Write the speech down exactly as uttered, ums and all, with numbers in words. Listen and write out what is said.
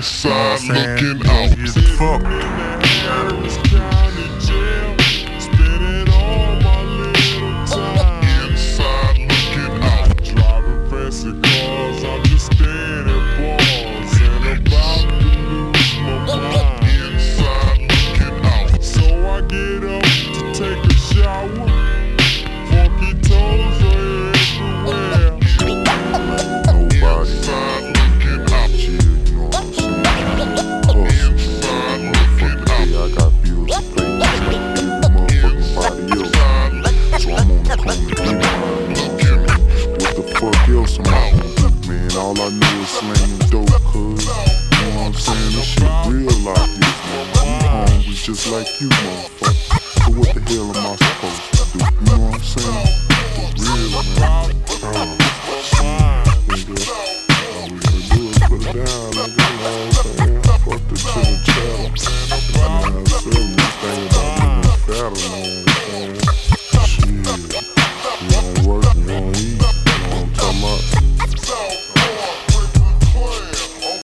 inside looking out. It's fuck. Harris County Jail, spending all my little time inside looking out. Driving fancy cars, I'm just staying at bars and about to lose my mind inside looking out. So I get up to take a shower, funky toes are everywhere. Nobody. Inside looking out. Chill, you know what I'm saying? Inside looking out. Hey, I got bills to pay just like every motherfucking body else. So I'm on the corner getting mine, you know what I'm saying? What the fuck else am I gonna do, man? All I know is slanging dope, cuz. You know what I'm saying? This shit real out here, man. I'm hungry just like you, motherfucker. So what the hell am I supposed to do? You know what I'm saying? For real, man. Oh, shit, nigga. All we gotta do is put it down, nigga. You know what I'm saying? Fuck the chick.